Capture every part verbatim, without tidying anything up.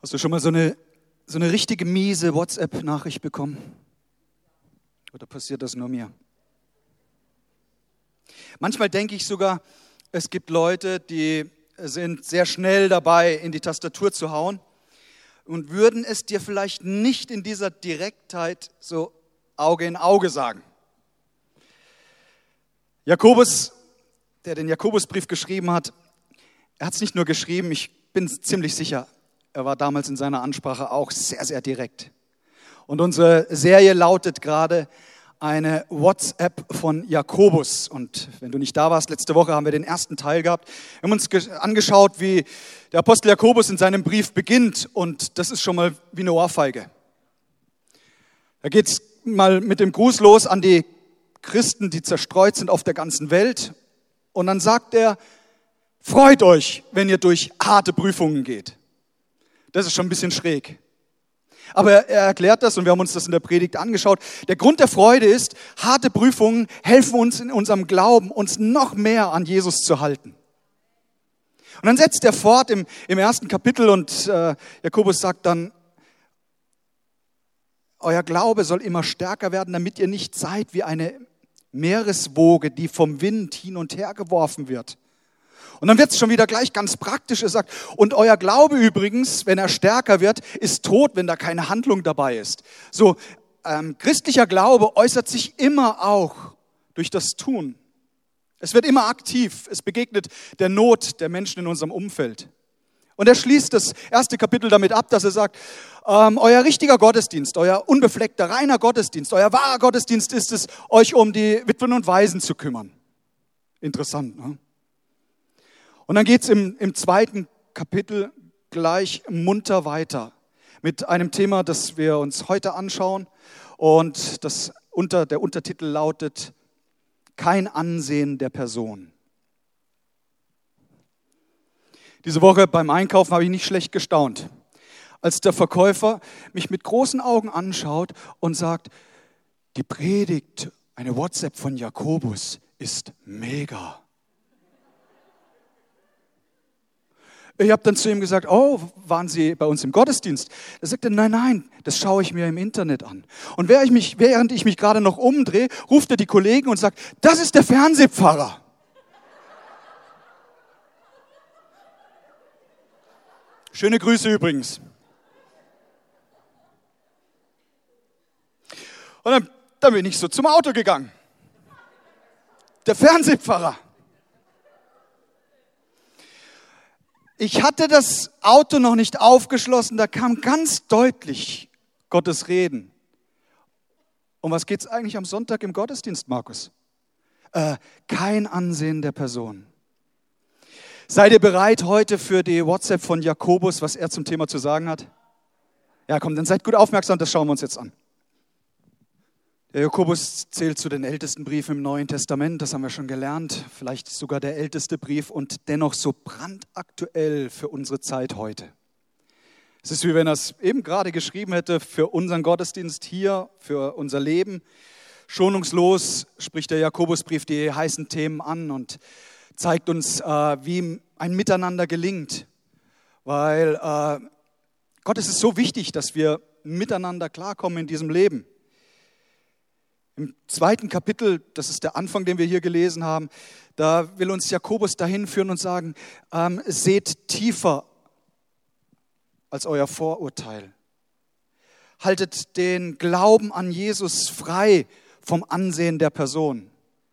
Hast du schon mal so eine, so eine richtige miese WhatsApp-Nachricht bekommen? Oder passiert das nur mir? Manchmal denke ich sogar, es gibt Leute, die sind sehr schnell dabei, in die Tastatur zu hauen und würden es dir vielleicht nicht in dieser Direktheit so Auge in Auge sagen. Jakobus, der den Jakobusbrief geschrieben hat, er hat es nicht nur geschrieben, ich bin ziemlich sicher, er war damals in seiner Ansprache auch sehr, sehr direkt. Und unsere Serie lautet gerade eine WhatsApp von Jakobus. Und wenn du nicht da warst, letzte Woche haben wir den ersten Teil gehabt. Wir haben uns angeschaut, wie der Apostel Jakobus in seinem Brief beginnt. Und das ist schon mal wie eine Ohrfeige. Da geht es mal mit dem Gruß los an die Christen, die zerstreut sind auf der ganzen Welt. Und dann sagt er, freut euch, wenn ihr durch harte Prüfungen geht. Das ist schon ein bisschen schräg. Aber er erklärt das und wir haben uns das in der Predigt angeschaut. Der Grund der Freude ist, harte Prüfungen helfen uns in unserem Glauben, uns noch mehr an Jesus zu halten. Und dann setzt er fort im, im ersten Kapitel und äh, Jakobus sagt dann, euer Glaube soll immer stärker werden, damit ihr nicht seid wie eine Meereswoge, die vom Wind hin und her geworfen wird. Und dann wird es schon wieder gleich ganz praktisch. Er sagt, und euer Glaube übrigens, wenn er stärker wird, ist tot, wenn da keine Handlung dabei ist. So, ähm, christlicher Glaube äußert sich immer auch durch das Tun. Es wird immer aktiv. Es begegnet der Not der Menschen in unserem Umfeld. Und er schließt das erste Kapitel damit ab, dass er sagt, ähm, euer richtiger Gottesdienst, euer unbefleckter, reiner Gottesdienst, euer wahrer Gottesdienst ist es, euch um die Witwen und Waisen zu kümmern. Interessant, ne? Und dann geht es im, im zweiten Kapitel gleich munter weiter mit einem Thema, das wir uns heute anschauen. Und das unter, der Untertitel lautet, kein Ansehen der Person. Diese Woche beim Einkaufen habe ich nicht schlecht gestaunt, als der Verkäufer mich mit großen Augen anschaut und sagt, die Predigt, eine WhatsApp von Jakobus, ist mega. Ich habe dann zu ihm gesagt, oh, waren Sie bei uns im Gottesdienst? Er sagte, nein, nein, das schaue ich mir im Internet an. Und während ich mich, während ich mich gerade noch umdrehe, ruft er die Kollegen und sagt, das ist der Fernsehpfarrer. Schöne Grüße übrigens. Und dann, dann bin ich so zum Auto gegangen. Der Fernsehpfarrer. Ich hatte das Auto noch nicht aufgeschlossen, da kam ganz deutlich Gottes Reden. Um was geht es eigentlich am Sonntag im Gottesdienst, Markus? Äh, kein Ansehen der Person. Seid ihr bereit heute für die WhatsApp von Jakobus, was er zum Thema zu sagen hat? Ja, komm, dann seid gut aufmerksam, das schauen wir uns jetzt an. Der Jakobus zählt zu den ältesten Briefen im Neuen Testament, das haben wir schon gelernt, vielleicht sogar der älteste Brief und dennoch so brandaktuell für unsere Zeit heute. Es ist wie wenn er es eben gerade geschrieben hätte für unseren Gottesdienst hier, für unser Leben. Schonungslos spricht der Jakobusbrief die heißen Themen an und zeigt uns, äh, wie ein Miteinander gelingt, weil äh, Gott, es ist so wichtig, dass wir miteinander klarkommen in diesem Leben. Im zweiten Kapitel, das ist der Anfang, den wir hier gelesen haben, da will uns Jakobus dahin führen und sagen, ähm, seht tiefer als euer Vorurteil. Haltet den Glauben an Jesus frei vom Ansehen der Person.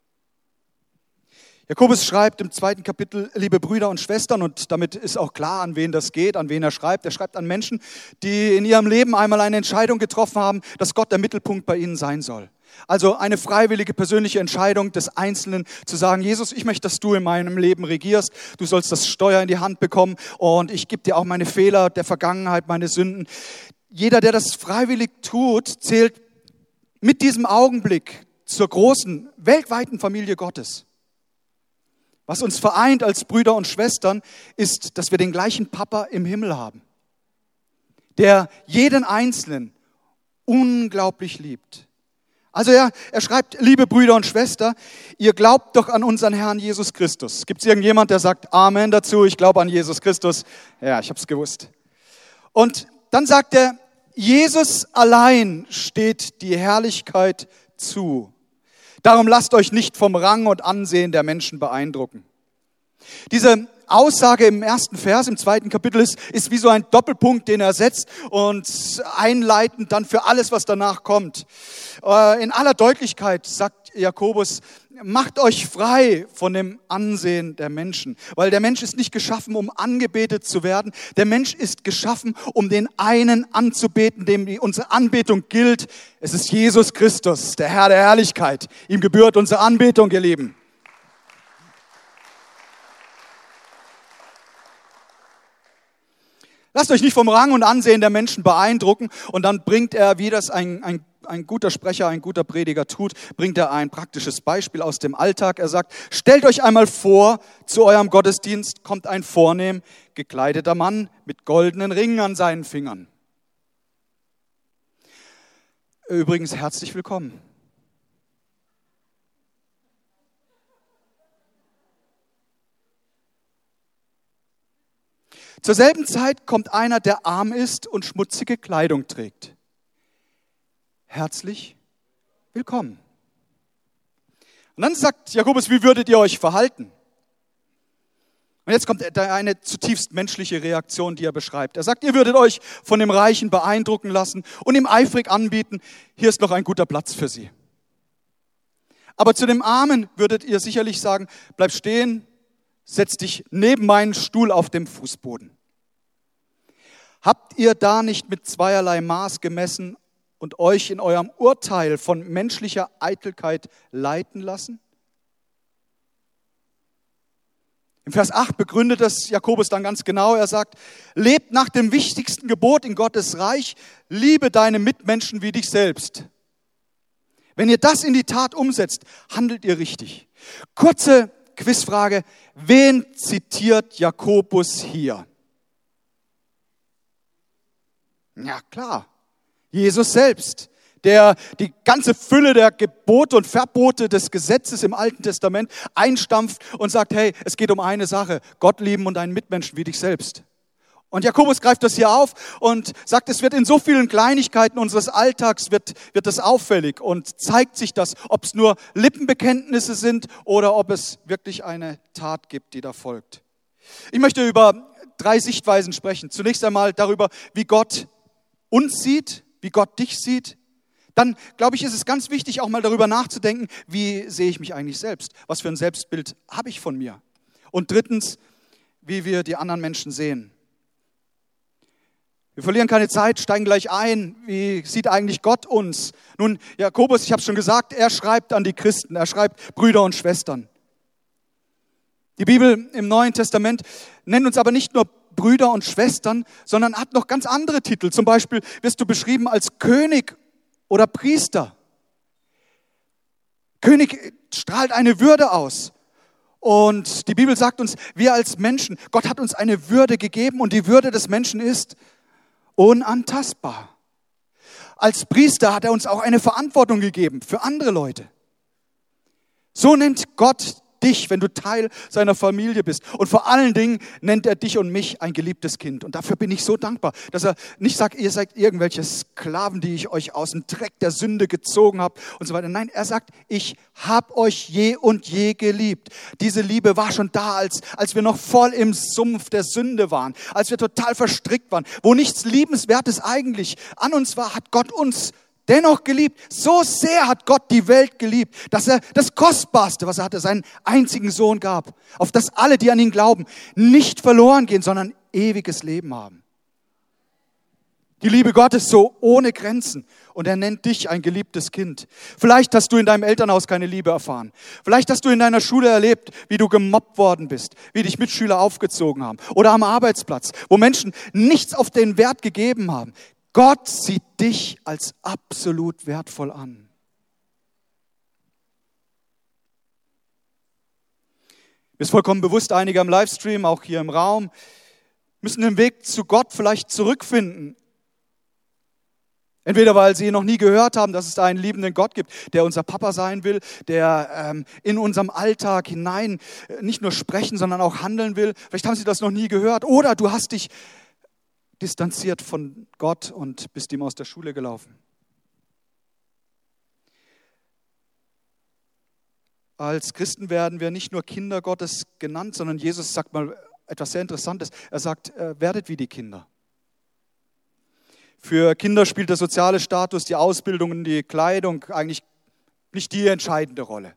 Jakobus schreibt im zweiten Kapitel, liebe Brüder und Schwestern, und damit ist auch klar, an wen das geht, an wen er schreibt. Er schreibt an Menschen, die in ihrem Leben einmal eine Entscheidung getroffen haben, dass Gott der Mittelpunkt bei ihnen sein soll. Also eine freiwillige persönliche Entscheidung des Einzelnen zu sagen, Jesus, ich möchte, dass du in meinem Leben regierst. Du sollst das Steuer in die Hand bekommen und ich gebe dir auch meine Fehler der Vergangenheit, meine Sünden. Jeder, der das freiwillig tut, zählt mit diesem Augenblick zur großen, weltweiten Familie Gottes. Was uns vereint als Brüder und Schwestern, ist, dass wir den gleichen Papa im Himmel haben, der jeden Einzelnen unglaublich liebt. Also er, er schreibt, liebe Brüder und Schwestern, ihr glaubt doch an unseren Herrn Jesus Christus. Gibt es irgendjemand, der sagt Amen dazu? Ich glaube an Jesus Christus. Ja, ich habe es gewusst. Und dann sagt er, Jesus allein steht die Herrlichkeit zu. Darum lasst euch nicht vom Rang und Ansehen der Menschen beeindrucken. Diese Aussage im ersten Vers, im zweiten Kapitel ist, ist wie so ein Doppelpunkt, den er setzt und einleitend dann für alles, was danach kommt. In aller Deutlichkeit sagt Jakobus, macht euch frei von dem Ansehen der Menschen, weil der Mensch ist nicht geschaffen, um angebetet zu werden. Der Mensch ist geschaffen, um den einen anzubeten, dem unsere Anbetung gilt. Es ist Jesus Christus, der Herr der Herrlichkeit. Ihm gebührt unsere Anbetung, ihr Lieben. Lasst euch nicht vom Rang und Ansehen der Menschen beeindrucken. Und dann bringt er, wie das ein, ein, ein guter Sprecher, ein guter Prediger tut, bringt er ein praktisches Beispiel aus dem Alltag. Er sagt, stellt euch einmal vor, zu eurem Gottesdienst kommt ein vornehm gekleideter Mann mit goldenen Ringen an seinen Fingern. Übrigens, herzlich willkommen. Zur selben Zeit kommt einer, der arm ist und schmutzige Kleidung trägt. Herzlich willkommen. Und dann sagt Jakobus, wie würdet ihr euch verhalten? Und jetzt kommt eine zutiefst menschliche Reaktion, die er beschreibt. Er sagt, ihr würdet euch von dem Reichen beeindrucken lassen und ihm eifrig anbieten, hier ist noch ein guter Platz für sie. Aber zu dem Armen würdet ihr sicherlich sagen, bleib stehen, setz dich neben meinen Stuhl auf dem Fußboden. Habt ihr da nicht mit zweierlei Maß gemessen und euch in eurem Urteil von menschlicher Eitelkeit leiten lassen? Im Vers acht begründet das Jakobus dann ganz genau. Er sagt, lebt nach dem wichtigsten Gebot in Gottes Reich, liebe deine Mitmenschen wie dich selbst. Wenn ihr das in die Tat umsetzt, handelt ihr richtig. Kurze Quizfrage, wen zitiert Jakobus hier? Ja klar, Jesus selbst, der die ganze Fülle der Gebote und Verbote des Gesetzes im Alten Testament einstampft und sagt, hey, es geht um eine Sache, Gott lieben und einen Mitmenschen wie dich selbst. Und Jakobus greift das hier auf und sagt, es wird in so vielen Kleinigkeiten unseres Alltags wird, wird das auffällig und zeigt sich das, ob es nur Lippenbekenntnisse sind oder ob es wirklich eine Tat gibt, die da folgt. Ich möchte über drei Sichtweisen sprechen. Zunächst einmal darüber, wie Gott uns sieht, wie Gott dich sieht. Dann, glaube ich, ist es ganz wichtig, auch mal darüber nachzudenken, wie sehe ich mich eigentlich selbst? Was für ein Selbstbild habe ich von mir? Und drittens, wie wir die anderen Menschen sehen. Wir verlieren keine Zeit, steigen gleich ein. Wie sieht eigentlich Gott uns? Nun, Jakobus, ich habe es schon gesagt, er schreibt an die Christen, er schreibt Brüder und Schwestern. Die Bibel im Neuen Testament nennt uns aber nicht nur Brüder und Schwestern, sondern hat noch ganz andere Titel. Zum Beispiel wirst du beschrieben als König oder Priester. König strahlt eine Würde aus. Und die Bibel sagt uns, wir als Menschen, Gott hat uns eine Würde gegeben und die Würde des Menschen ist unantastbar. Als Priester hat er uns auch eine Verantwortung gegeben für andere Leute. So nennt Gott dich, wenn du Teil seiner Familie bist. Und vor allen Dingen nennt er dich und mich ein geliebtes Kind. Und dafür bin ich so dankbar, dass er nicht sagt, ihr seid irgendwelche Sklaven, die ich euch aus dem Dreck der Sünde gezogen habe und so weiter. Nein, er sagt, ich habe euch je und je geliebt. Diese Liebe war schon da, als, als wir noch voll im Sumpf der Sünde waren, als wir total verstrickt waren, wo nichts Liebenswertes eigentlich an uns war, hat Gott uns dennoch geliebt. So sehr hat Gott die Welt geliebt, dass er das Kostbarste, was er hatte, seinen einzigen Sohn gab, auf das alle, die an ihn glauben, nicht verloren gehen, sondern ewiges Leben haben. Die Liebe Gottes so ohne Grenzen und er nennt dich ein geliebtes Kind. Vielleicht hast du in deinem Elternhaus keine Liebe erfahren. Vielleicht hast du in deiner Schule erlebt, wie du gemobbt worden bist, wie dich Mitschüler aufgezogen haben oder am Arbeitsplatz, wo Menschen nichts auf den Wert gegeben haben. Gott sieht dich als absolut wertvoll an. Mir ist vollkommen bewusst, einige am Livestream, auch hier im Raum, müssen den Weg zu Gott vielleicht zurückfinden. Entweder weil sie noch nie gehört haben, dass es da einen liebenden Gott gibt, der unser Papa sein will, der ähm, in unserem Alltag hinein nicht nur sprechen, sondern auch handeln will. Vielleicht haben sie das noch nie gehört. Oder du hast dich distanziert von Gott und bist ihm aus der Schule gelaufen. Als Christen werden wir nicht nur Kinder Gottes genannt, sondern Jesus sagt mal etwas sehr Interessantes. Er sagt, äh, werdet wie die Kinder. Für Kinder spielt der soziale Status, die Ausbildung und die Kleidung eigentlich nicht die entscheidende Rolle.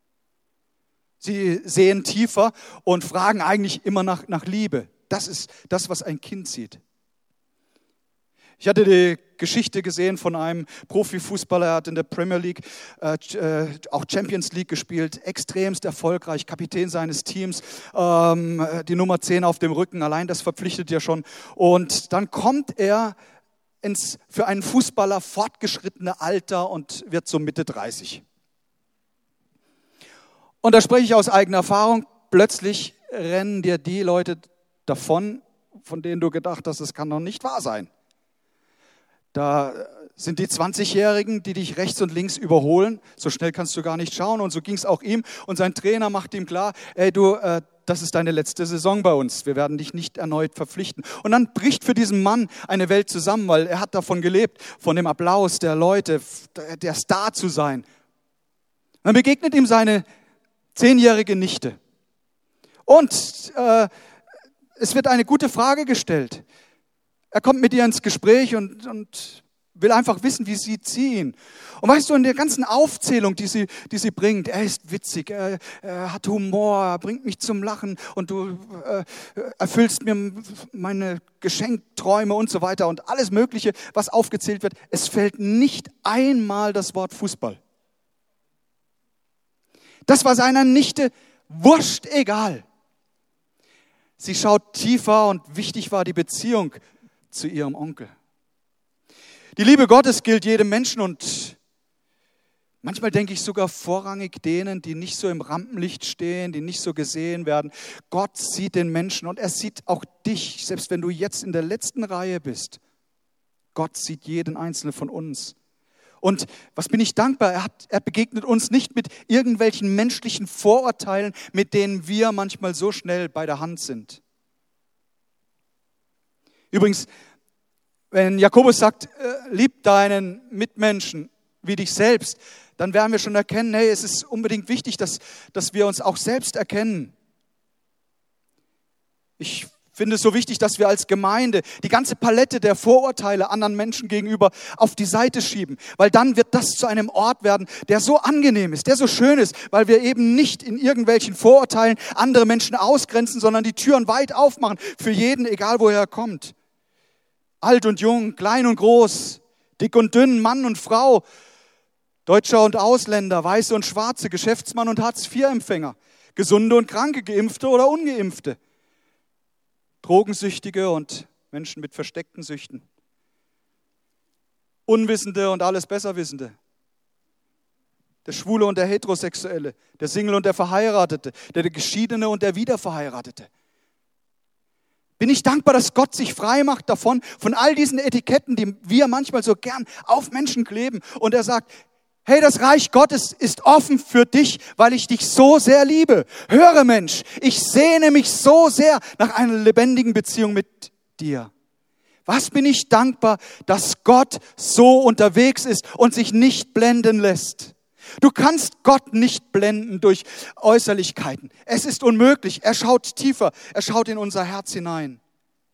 Sie sehen tiefer und fragen eigentlich immer nach, nach Liebe. Das ist das, was ein Kind sieht. Ich hatte die Geschichte gesehen von einem Profifußballer, er hat in der Premier League, äh, auch Champions League gespielt, extremst erfolgreich, Kapitän seines Teams, ähm, die Nummer zehn auf dem Rücken, allein das verpflichtet ja schon. Und dann kommt er ins für einen Fußballer fortgeschrittene Alter und wird so Mitte dreißig. Und da spreche ich aus eigener Erfahrung, plötzlich rennen dir die Leute davon, von denen du gedacht hast, das kann doch nicht wahr sein. Da sind die zwanzigjährigen, die dich rechts und links überholen. So schnell kannst du gar nicht schauen. Und so ging es auch ihm. Und sein Trainer macht ihm klar, ey du, äh, das ist deine letzte Saison bei uns. Wir werden dich nicht erneut verpflichten. Und dann bricht für diesen Mann eine Welt zusammen, weil er hat davon gelebt, von dem Applaus der Leute, der Star zu sein. Dann begegnet ihm seine zehnjährige Nichte. Und äh, es wird eine gute Frage gestellt. Er kommt mit ihr ins Gespräch und, und will einfach wissen, wie sieht sie ihn. Und weißt du, in der ganzen Aufzählung, die sie, die sie bringt, er ist witzig, er, er hat Humor, er bringt mich zum Lachen und du äh, erfüllst mir meine Geschenkträume und so weiter und alles Mögliche, was aufgezählt wird. Es fällt nicht einmal das Wort Fußball. Das war seiner Nichte wurscht egal. Sie schaut tiefer und wichtig war die Beziehung zu ihrem Onkel. Die Liebe Gottes gilt jedem Menschen und manchmal denke ich sogar vorrangig denen, die nicht so im Rampenlicht stehen, die nicht so gesehen werden. Gott sieht den Menschen und er sieht auch dich, selbst wenn du jetzt in der letzten Reihe bist. Gott sieht jeden Einzelnen von uns. Und was bin ich dankbar, er, hat, er begegnet uns nicht mit irgendwelchen menschlichen Vorurteilen, mit denen wir manchmal so schnell bei der Hand sind. Übrigens, wenn Jakobus sagt, äh, lieb deinen Mitmenschen wie dich selbst, dann werden wir schon erkennen, hey, es ist unbedingt wichtig, dass, dass wir uns auch selbst erkennen. Ich finde es so wichtig, dass wir als Gemeinde die ganze Palette der Vorurteile anderen Menschen gegenüber auf die Seite schieben, weil dann wird das zu einem Ort werden, der so angenehm ist, der so schön ist, weil wir eben nicht in irgendwelchen Vorurteilen andere Menschen ausgrenzen, sondern die Türen weit aufmachen für jeden, egal woher er kommt. Alt und jung, klein und groß, dick und dünn, Mann und Frau, Deutscher und Ausländer, Weiße und Schwarze, Geschäftsmann und Hartz-vier-Empfänger, Gesunde und Kranke, Geimpfte oder Ungeimpfte, Drogensüchtige und Menschen mit versteckten Süchten, Unwissende und alles Besserwissende, der Schwule und der Heterosexuelle, der Single und der Verheiratete, der Geschiedene und der Wiederverheiratete. Bin ich dankbar, dass Gott sich frei macht davon, von all diesen Etiketten, die wir manchmal so gern auf Menschen kleben. Und er sagt, hey, das Reich Gottes ist offen für dich, weil ich dich so sehr liebe. Höre Mensch, ich sehne mich so sehr nach einer lebendigen Beziehung mit dir. Was bin ich dankbar, dass Gott so unterwegs ist und sich nicht blenden lässt. Du kannst Gott nicht blenden durch Äußerlichkeiten. Es ist unmöglich. Er schaut tiefer. Er schaut in unser Herz hinein.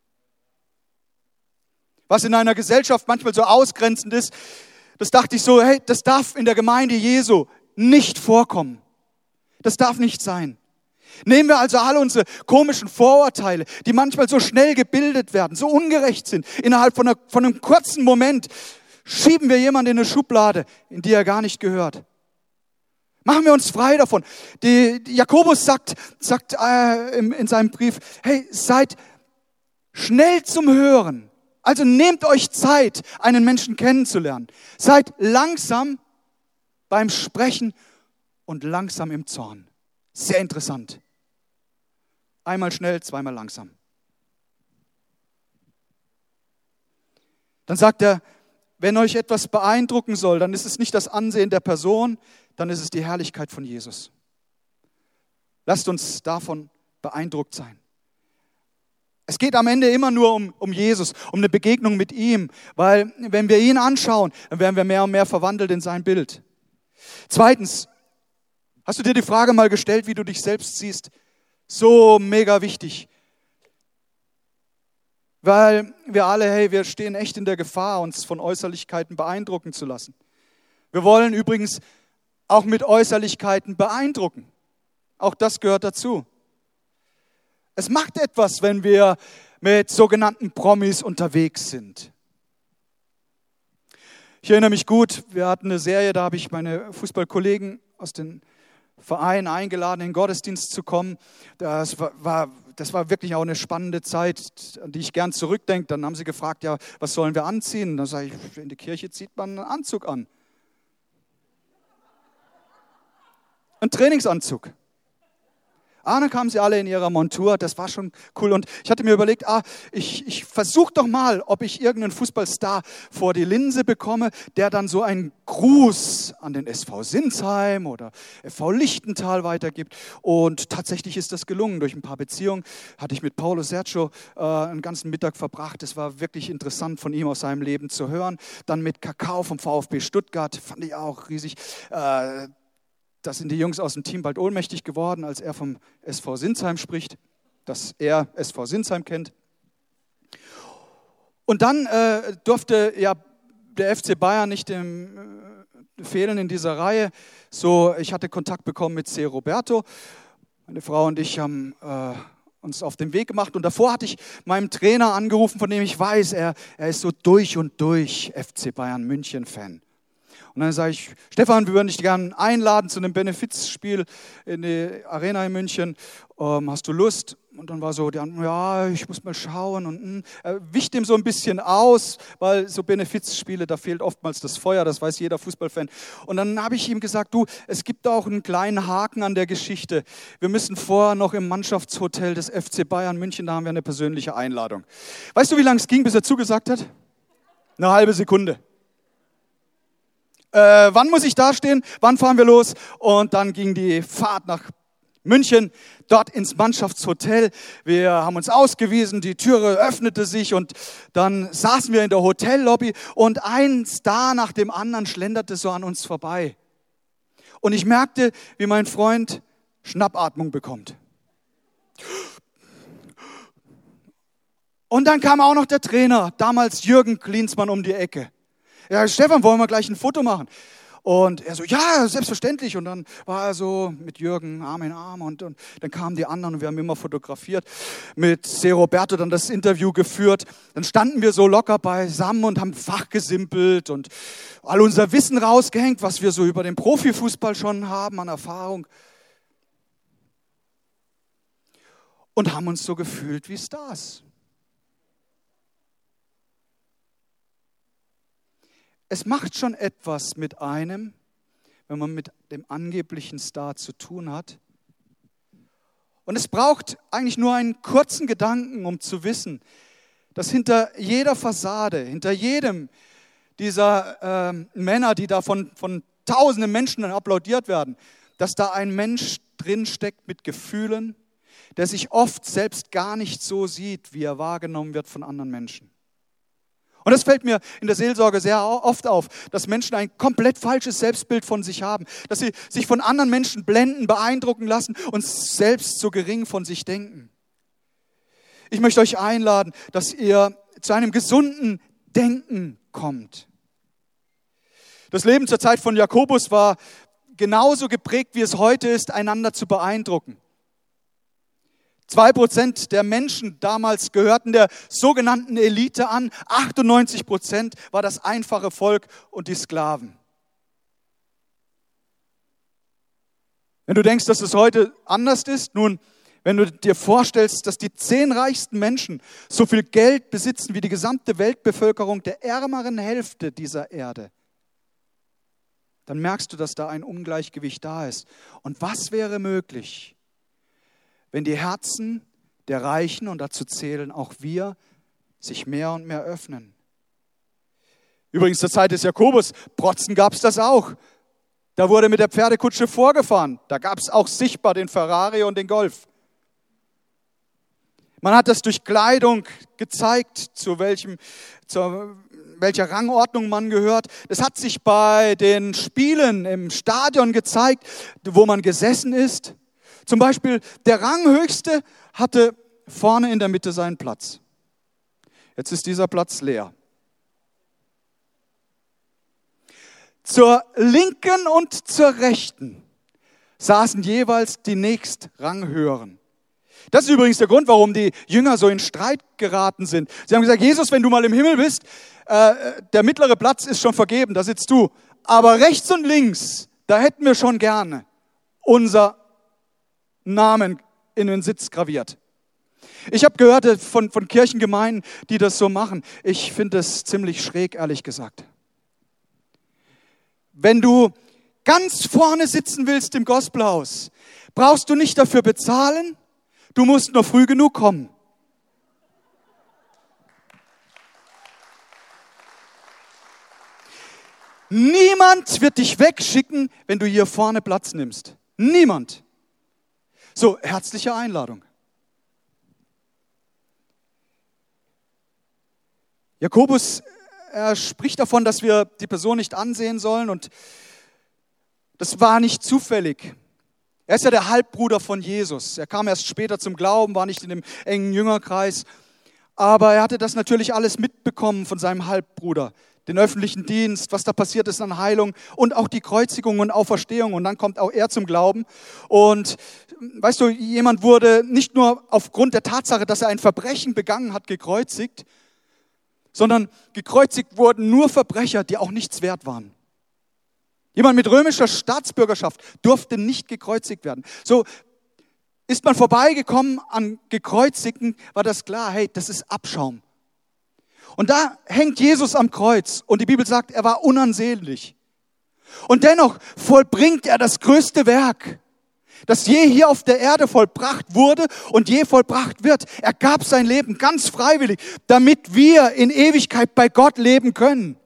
Was in einer Gesellschaft manchmal so ausgrenzend ist, das dachte ich so, hey, das darf in der Gemeinde Jesu nicht vorkommen. Das darf nicht sein. Nehmen wir also alle unsere komischen Vorurteile, die manchmal so schnell gebildet werden, so ungerecht sind. Innerhalb von, einer, von einem kurzen Moment schieben wir jemanden in eine Schublade, in die er gar nicht gehört. Machen wir uns frei davon. Die, die Jakobus sagt, sagt äh, in, in seinem Brief, hey, seid schnell zum Hören. Also nehmt euch Zeit, einen Menschen kennenzulernen. Seid langsam beim Sprechen und langsam im Zorn. Sehr interessant. Einmal schnell, zweimal langsam. Dann sagt er, wenn euch etwas beeindrucken soll, dann ist es nicht das Ansehen der Person, dann ist es die Herrlichkeit von Jesus. Lasst uns davon beeindruckt sein. Es geht am Ende immer nur um, um Jesus, um eine Begegnung mit ihm, weil wenn wir ihn anschauen, dann werden wir mehr und mehr verwandelt in sein Bild. Zweitens, hast du dir die Frage mal gestellt, wie du dich selbst siehst? So mega wichtig. Weil wir alle, hey, wir stehen echt in der Gefahr, uns von Äußerlichkeiten beeindrucken zu lassen. Wir wollen übrigens auch mit Äußerlichkeiten beeindrucken. Auch das gehört dazu. Es macht etwas, wenn wir mit sogenannten Promis unterwegs sind. Ich erinnere mich gut, wir hatten eine Serie, da habe ich meine Fußballkollegen aus den Vereinen eingeladen, in den Gottesdienst zu kommen. Das war, war, das war wirklich auch eine spannende Zeit, an die ich gern zurückdenke. Dann haben sie gefragt, ja, was sollen wir anziehen? Dann sage ich, in der Kirche zieht man einen Anzug an. Einen Trainingsanzug. Ah, dann kamen sie alle in ihrer Montur, das war schon cool. Und ich hatte mir überlegt, ah, ich, ich versuche doch mal, ob ich irgendeinen Fußballstar vor die Linse bekomme, der dann so einen Gruß an den S V Sinsheim oder F V Lichtental weitergibt. Und tatsächlich ist das gelungen. Durch ein paar Beziehungen hatte ich mit Paulo Sergio äh, einen ganzen Mittag verbracht. Es war wirklich interessant, von ihm aus seinem Leben zu hören. Dann mit Kakao vom VfB Stuttgart, fand ich auch riesig. Äh, Da sind die Jungs aus dem Team bald ohnmächtig geworden, als er vom S V Sinsheim spricht, dass er S V Sinsheim kennt. Und dann äh, durfte ja der F C Bayern nicht im, äh, fehlen in dieser Reihe. So, ich hatte Kontakt bekommen mit C. Roberto. Meine Frau und ich haben äh, uns auf den Weg gemacht. Und davor hatte ich meinem Trainer angerufen, von dem ich weiß, er, er ist so durch und durch F C Bayern München-Fan. Und dann sage ich, Stefan, wir würden dich gerne einladen zu einem Benefizspiel in die Arena in München. Ähm, hast du Lust? Und dann war so, die anderen, ja, ich muss mal schauen. Und er wicht ihm so ein bisschen aus, weil so Benefizspiele, da fehlt oftmals das Feuer, das weiß jeder Fußballfan. Und dann habe ich ihm gesagt, du, es gibt auch einen kleinen Haken an der Geschichte. Wir müssen vorher noch im Mannschaftshotel des F C Bayern München, da haben wir eine persönliche Einladung. Weißt du, wie lange es ging, bis er zugesagt hat? Eine halbe Sekunde. Äh, wann muss ich da stehen? Wann fahren wir los? Und dann ging die Fahrt nach München, dort ins Mannschaftshotel. Wir haben uns ausgewiesen, die Türe öffnete sich und dann saßen wir in der Hotellobby und ein Star nach dem anderen schlenderte so an uns vorbei. Und ich merkte, wie mein Freund Schnappatmung bekommt. Und dann kam auch noch der Trainer, damals Jürgen Klinsmann, um die Ecke. Ja, Stefan, wollen wir gleich ein Foto machen? Und er so, ja, selbstverständlich. Und dann war er so mit Jürgen Arm in Arm und, und dann kamen die anderen und wir haben immer fotografiert. Mit C. Roberto dann das Interview geführt. Dann standen wir so locker beisammen und haben fachgesimpelt und all unser Wissen rausgehängt, was wir so über den Profifußball schon haben an Erfahrung. Und haben uns so gefühlt wie Stars. Es macht schon etwas mit einem, wenn man mit dem angeblichen Star zu tun hat. Und es braucht eigentlich nur einen kurzen Gedanken, um zu wissen, dass hinter jeder Fassade, hinter jedem dieser äh, Männer, die da von, von tausenden Menschen applaudiert werden, dass da ein Mensch drinsteckt mit Gefühlen, der sich oft selbst gar nicht so sieht, wie er wahrgenommen wird von anderen Menschen. Und das fällt mir in der Seelsorge sehr oft auf, dass Menschen ein komplett falsches Selbstbild von sich haben, dass sie sich von anderen Menschen blenden, beeindrucken lassen und selbst so gering von sich denken. Ich möchte euch einladen, dass ihr zu einem gesunden Denken kommt. Das Leben zur Zeit von Jakobus war genauso geprägt, wie es heute ist, einander zu beeindrucken. Zwei Prozent der Menschen damals gehörten der sogenannten Elite an. achtundneunzig Prozent war das einfache Volk und die Sklaven. Wenn du denkst, dass es heute anders ist, nun, wenn du dir vorstellst, dass die zehn reichsten Menschen so viel Geld besitzen wie die gesamte Weltbevölkerung der ärmeren Hälfte dieser Erde, dann merkst du, dass da ein Ungleichgewicht da ist. Und was wäre möglich, wenn die Herzen der Reichen, und dazu zählen auch wir, sich mehr und mehr öffnen? Übrigens zur Zeit des Jakobus, Protzen gab es das auch. Da wurde mit der Pferdekutsche vorgefahren. Da gab es auch sichtbar den Ferrari und den Golf. Man hat das durch Kleidung gezeigt, zu welchem, zu welcher Rangordnung man gehört. Das hat sich bei den Spielen im Stadion gezeigt, wo man gesessen ist. Zum Beispiel der Ranghöchste hatte vorne in der Mitte seinen Platz. Jetzt ist dieser Platz leer. Zur linken und zur rechten saßen jeweils die nächstranghöheren. Das ist übrigens der Grund, warum die Jünger so in Streit geraten sind. Sie haben gesagt, Jesus, wenn du mal im Himmel bist, äh, der mittlere Platz ist schon vergeben, da sitzt du. Aber rechts und links, da hätten wir schon gerne unser Namen in den Sitz graviert. Ich habe gehört von, von Kirchengemeinden, die das so machen. Ich finde das ziemlich schräg, ehrlich gesagt. Wenn du ganz vorne sitzen willst im Gospelhaus, brauchst du nicht dafür bezahlen, du musst nur früh genug kommen. Niemand wird dich wegschicken, wenn du hier vorne Platz nimmst. Niemand. So, herzliche Einladung. Jakobus, er spricht davon, dass wir die Person nicht ansehen sollen, und das war nicht zufällig. Er ist ja der Halbbruder von Jesus. Er kam erst später zum Glauben, war nicht in dem engen Jüngerkreis, aber er hatte das natürlich alles mitbekommen von seinem Halbbruder. Den öffentlichen Dienst, was da passiert ist an Heilung und auch die Kreuzigung und Auferstehung. Und dann kommt auch er zum Glauben. Und weißt du, jemand wurde nicht nur aufgrund der Tatsache, dass er ein Verbrechen begangen hat, gekreuzigt, sondern gekreuzigt wurden nur Verbrecher, die auch nichts wert waren. Jemand mit römischer Staatsbürgerschaft durfte nicht gekreuzigt werden. So ist man vorbeigekommen an Gekreuzigten, war das klar, hey, das ist Abschaum. Und da hängt Jesus am Kreuz und die Bibel sagt, er war unansehnlich. Und dennoch vollbringt er das größte Werk, das je hier auf der Erde vollbracht wurde und je vollbracht wird. Er gab sein Leben ganz freiwillig, damit wir in Ewigkeit bei Gott leben können.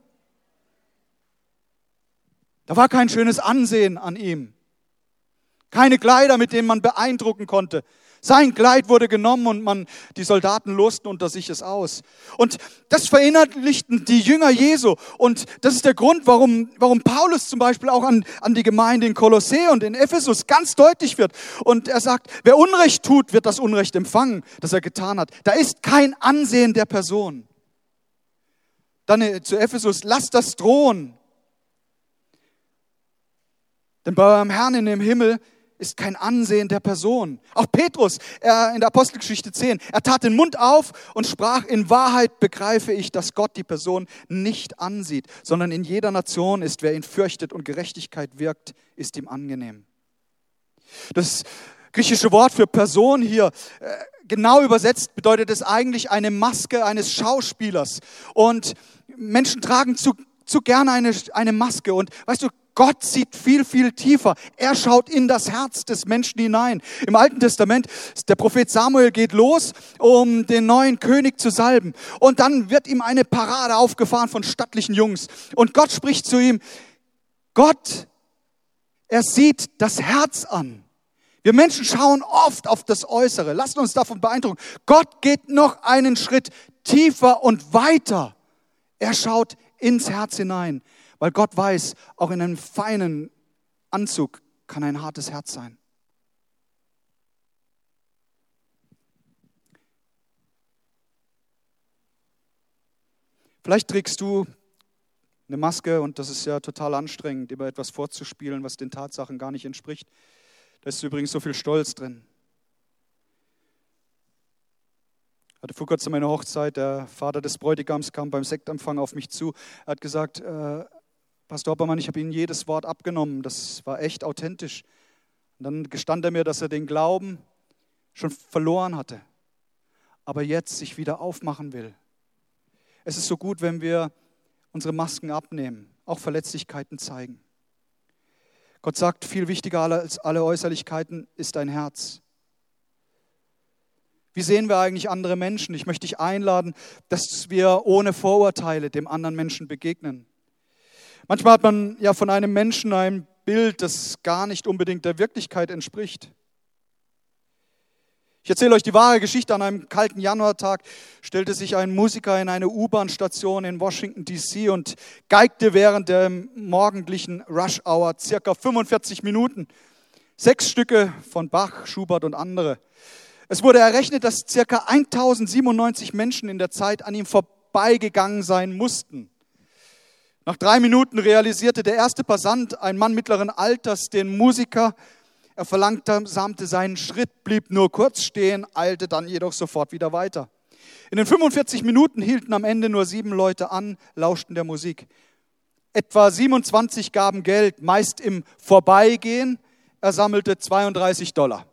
Da war kein schönes Ansehen an ihm. Keine Kleider, mit denen man beeindrucken konnte. Sein Kleid wurde genommen und man, die Soldaten losten unter sich es aus. Und das verinnerlichten die Jünger Jesu. Und das ist der Grund, warum, warum Paulus zum Beispiel auch an, an die Gemeinde in Kolossä und in Ephesus ganz deutlich wird. Und er sagt, wer Unrecht tut, wird das Unrecht empfangen, das er getan hat. Da ist kein Ansehen der Person. Dann zu Ephesus, lasst das drohen. Denn bei eurem Herrn in dem Himmel ist kein Ansehen der Person. Auch Petrus, er in der Apostelgeschichte zehn, er tat den Mund auf und sprach, in Wahrheit begreife ich, dass Gott die Person nicht ansieht, sondern in jeder Nation ist, wer ihn fürchtet und Gerechtigkeit wirkt, ist ihm angenehm. Das griechische Wort für Person hier, genau übersetzt, bedeutet es eigentlich eine Maske eines Schauspielers. Und Menschen tragen zu, zu gerne eine, eine Maske. Und weißt du, Gott sieht viel, viel tiefer. Er schaut in das Herz des Menschen hinein. Im Alten Testament, der Prophet Samuel geht los, um den neuen König zu salben. Und dann wird ihm eine Parade aufgefahren von stattlichen Jungs. Und Gott spricht zu ihm, Gott, er sieht das Herz an. Wir Menschen schauen oft auf das Äußere, lassen uns davon beeindrucken. Gott geht noch einen Schritt tiefer und weiter. Er schaut ins Herz hinein. Weil Gott weiß, auch in einem feinen Anzug kann ein hartes Herz sein. Vielleicht trägst du eine Maske und das ist ja total anstrengend, immer etwas vorzuspielen, was den Tatsachen gar nicht entspricht. Da ist übrigens so viel Stolz drin. Ich hatte vor kurzem eine Hochzeit, der Vater des Bräutigams kam beim Sektempfang auf mich zu. Er hat gesagt, äh, Pastor Hoppermann, ich habe Ihnen jedes Wort abgenommen, das war echt authentisch. Und dann gestand er mir, dass er den Glauben schon verloren hatte, aber jetzt sich wieder aufmachen will. Es ist so gut, wenn wir unsere Masken abnehmen, auch Verletzlichkeiten zeigen. Gott sagt, viel wichtiger als alle Äußerlichkeiten ist dein Herz. Wie sehen wir eigentlich andere Menschen? Ich möchte dich einladen, dass wir ohne Vorurteile dem anderen Menschen begegnen. Manchmal hat man ja von einem Menschen ein Bild, das gar nicht unbedingt der Wirklichkeit entspricht. Ich erzähle euch die wahre Geschichte. An einem kalten Januartag stellte sich ein Musiker in eine U-Bahn-Station in Washington D C und geigte während der morgendlichen Rush-Hour circa fünfundvierzig Minuten. Sechs Stücke von Bach, Schubert und andere. Es wurde errechnet, dass circa tausendsiebenundneunzig Menschen in der Zeit an ihm vorbeigegangen sein mussten. Nach drei Minuten realisierte der erste Passant, ein Mann mittleren Alters, den Musiker. Er verlangsamte seinen Schritt, blieb nur kurz stehen, eilte dann jedoch sofort wieder weiter. In den fünfundvierzig Minuten hielten am Ende nur sieben Leute an, lauschten der Musik. Etwa siebenundzwanzig gaben Geld, meist im Vorbeigehen. Er sammelte zweiunddreißig Dollar.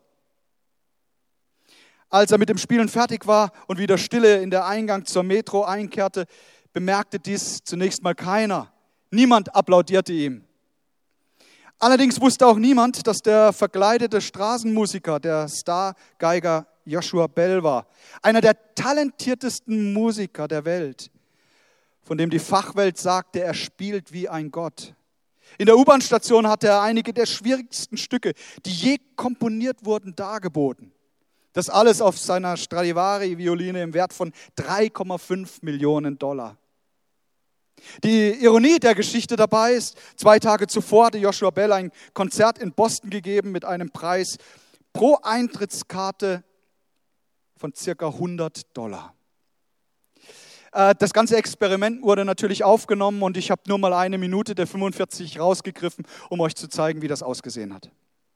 Als er mit dem Spielen fertig war und wieder Stille in der Eingang zur Metro einkehrte, bemerkte dies zunächst mal keiner. Niemand applaudierte ihm. Allerdings wusste auch niemand, dass der verkleidete Straßenmusiker, der Star-Geiger Joshua Bell war. Einer der talentiertesten Musiker der Welt, von dem die Fachwelt sagte, er spielt wie ein Gott. In der U-Bahn-Station hatte er einige der schwierigsten Stücke, die je komponiert wurden, dargeboten. Das alles auf seiner Stradivari-Violine im Wert von drei Komma fünf Millionen Dollar. Die Ironie der Geschichte dabei ist, zwei Tage zuvor hatte Joshua Bell ein Konzert in Boston gegeben mit einem Preis pro Eintrittskarte von circa hundert Dollar. Das ganze Experiment wurde natürlich aufgenommen und ich habe nur mal eine Minute der fünfundvierzig rausgegriffen, um euch zu zeigen, wie das ausgesehen hat.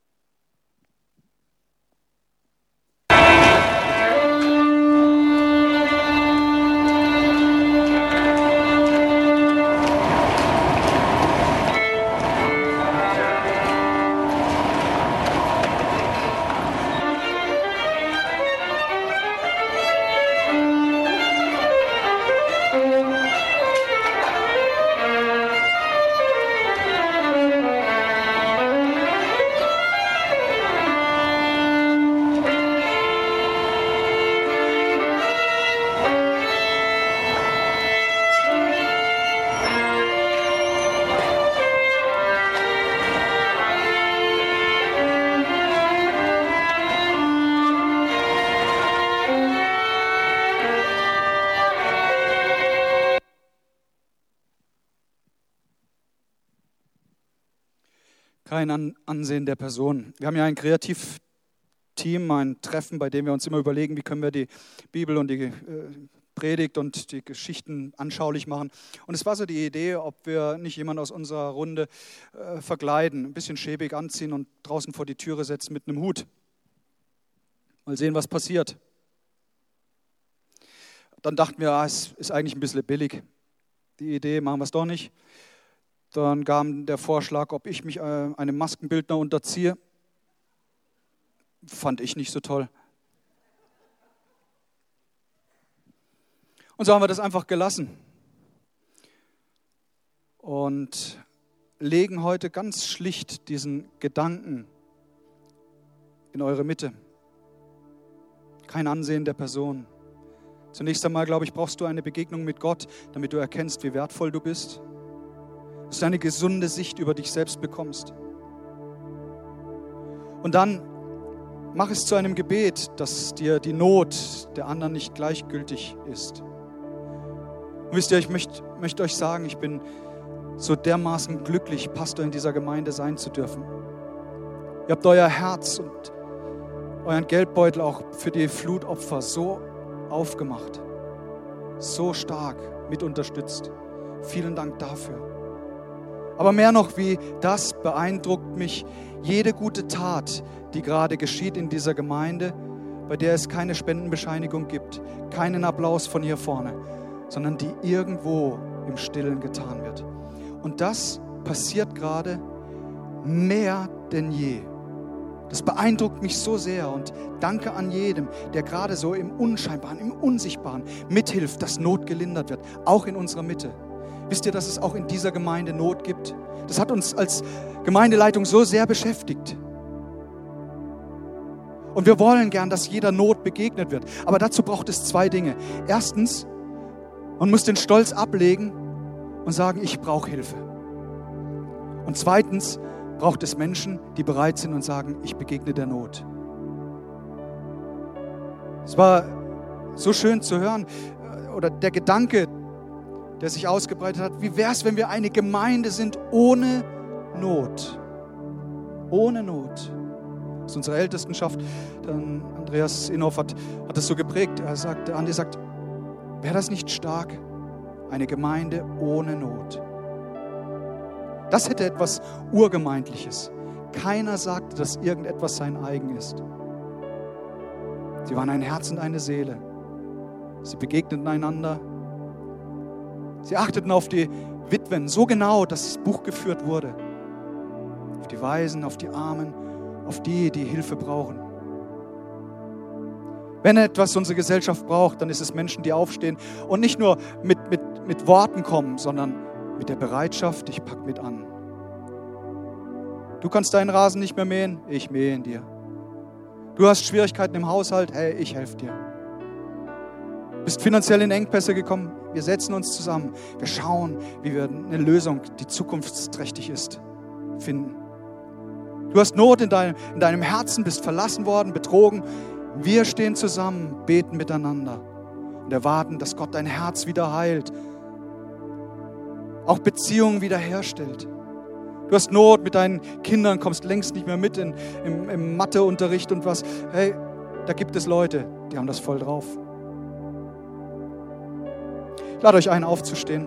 Kein Ansehen der Person. Wir haben ja ein Kreativteam, ein Treffen, bei dem wir uns immer überlegen, wie können wir die Bibel und die äh, Predigt und die Geschichten anschaulich machen. Und es war so die Idee, ob wir nicht jemanden aus unserer Runde äh, verkleiden, ein bisschen schäbig anziehen und draußen vor die Türe setzen mit einem Hut. Mal sehen, was passiert. Dann dachten wir, ah, es ist eigentlich ein bisschen billig. Die Idee, machen wir es doch nicht. Dann kam der Vorschlag, ob ich mich äh, einem Maskenbildner unterziehe. Fand ich nicht so toll. Und so haben wir das einfach gelassen. Und legen heute ganz schlicht diesen Gedanken in eure Mitte. Kein Ansehen der Person. Zunächst einmal, glaube ich, brauchst du eine Begegnung mit Gott, damit du erkennst, wie wertvoll du bist. Dass du eine gesunde Sicht über dich selbst bekommst. Und dann mach es zu einem Gebet, dass dir die Not der anderen nicht gleichgültig ist. Und wisst ihr, ich möchte, möchte euch sagen, ich bin so dermaßen glücklich, Pastor in dieser Gemeinde sein zu dürfen. Ihr habt euer Herz und euren Geldbeutel auch für die Flutopfer so aufgemacht, so stark mit unterstützt. Vielen Dank dafür. Aber mehr noch wie das beeindruckt mich jede gute Tat, die gerade geschieht in dieser Gemeinde, bei der es keine Spendenbescheinigung gibt, keinen Applaus von hier vorne, sondern die irgendwo im Stillen getan wird. Und das passiert gerade mehr denn je. Das beeindruckt mich so sehr und danke an jedem, der gerade so im Unscheinbaren, im Unsichtbaren mithilft, dass Not gelindert wird, auch in unserer Mitte. Wisst ihr, dass es auch in dieser Gemeinde Not gibt? Das hat uns als Gemeindeleitung so sehr beschäftigt. Und wir wollen gern, dass jeder Not begegnet wird. Aber dazu braucht es zwei Dinge. Erstens, man muss den Stolz ablegen und sagen, ich brauche Hilfe. Und zweitens braucht es Menschen, die bereit sind und sagen, ich begegne der Not. Es war so schön zu hören, oder der Gedanke, der sich ausgebreitet hat, wie wäre es, wenn wir eine Gemeinde sind ohne Not? Ohne Not. Das ist unsere Ältestenschaft. Dann Andreas Inhoff hat, hat das so geprägt. Er sagt, der Andi sagt, wäre das nicht stark? Eine Gemeinde ohne Not. Das hätte etwas Urgemeindliches. Keiner sagte, dass irgendetwas sein eigen ist. Sie waren ein Herz und eine Seele. Sie begegneten einander. Sie achteten auf die Witwen so genau, dass das Buch geführt wurde. Auf die Waisen, auf die Armen, auf die, die Hilfe brauchen. Wenn etwas unsere Gesellschaft braucht, dann ist es Menschen, die aufstehen und nicht nur mit, mit, mit Worten kommen, sondern mit der Bereitschaft, ich pack mit an. Du kannst deinen Rasen nicht mehr mähen, ich mähe ihn dir. Du hast Schwierigkeiten im Haushalt, hey, ich helfe dir. Bist finanziell in Engpässe gekommen, wir setzen uns zusammen. Wir schauen, wie wir eine Lösung, die zukunftsträchtig ist, finden. Du hast Not in deinem, in deinem Herzen, bist verlassen worden, betrogen. Wir stehen zusammen, beten miteinander und erwarten, dass Gott dein Herz wieder heilt, auch Beziehungen wiederherstellt. Du hast Not mit deinen Kindern, kommst längst nicht mehr mit in, im, im Matheunterricht und was. Hey, da gibt es Leute, die haben das voll drauf. Ich lade euch ein, aufzustehen.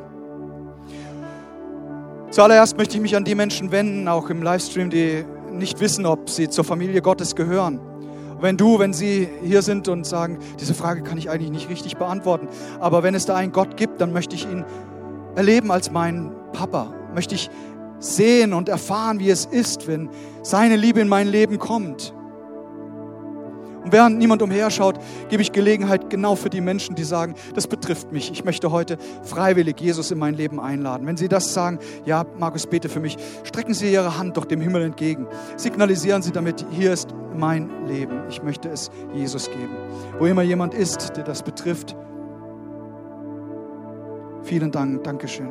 Zuallererst möchte ich mich an die Menschen wenden, auch im Livestream, die nicht wissen, ob sie zur Familie Gottes gehören. Und wenn du, wenn sie hier sind und sagen, diese Frage kann ich eigentlich nicht richtig beantworten, aber wenn es da einen Gott gibt, dann möchte ich ihn erleben als meinen Papa. Möchte ich sehen und erfahren, wie es ist, wenn seine Liebe in mein Leben kommt. Und während niemand umherschaut, gebe ich Gelegenheit genau für die Menschen, die sagen, das betrifft mich. Ich möchte heute freiwillig Jesus in mein Leben einladen. Wenn Sie das sagen, ja, Markus, bete für mich, strecken Sie Ihre Hand doch dem Himmel entgegen. Signalisieren Sie damit, hier ist mein Leben. Ich möchte es Jesus geben. Wo immer jemand ist, der das betrifft, vielen Dank, Dankeschön.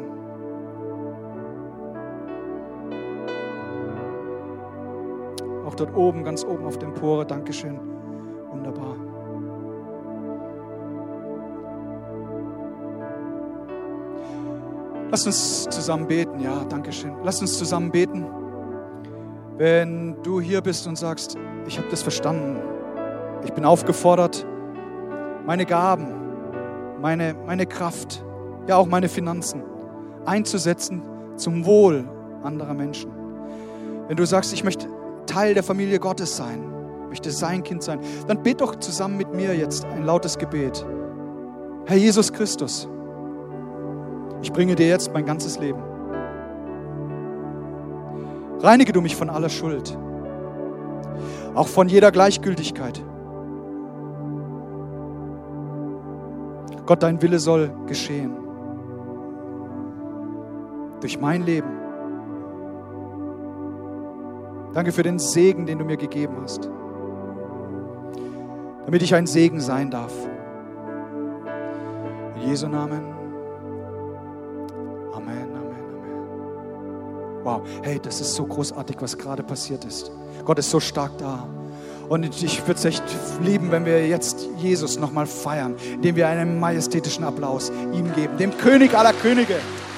Auch dort oben, ganz oben auf der Empore, Dankeschön. Wunderbar. Lasst uns zusammen beten, ja, Dankeschön. Lasst uns zusammen beten. Wenn du hier bist und sagst, ich habe das verstanden, ich bin aufgefordert, meine Gaben, meine, meine Kraft, ja auch meine Finanzen einzusetzen zum Wohl anderer Menschen. Wenn du sagst, ich möchte Teil der Familie Gottes sein, möchte sein Kind sein, dann bet doch zusammen mit mir jetzt ein lautes Gebet. Herr Jesus Christus, ich bringe dir jetzt mein ganzes Leben. Reinige du mich von aller Schuld, auch von jeder Gleichgültigkeit. Gott, dein Wille soll geschehen. Durch mein Leben. Danke für den Segen, den du mir gegeben hast. Damit ich ein Segen sein darf. In Jesu Namen. Amen, Amen, Amen. Wow, hey, das ist so großartig, was gerade passiert ist. Gott ist so stark da. Und ich würde es echt lieben, wenn wir jetzt Jesus nochmal feiern, indem wir einen majestätischen Applaus ihm geben, dem König aller Könige.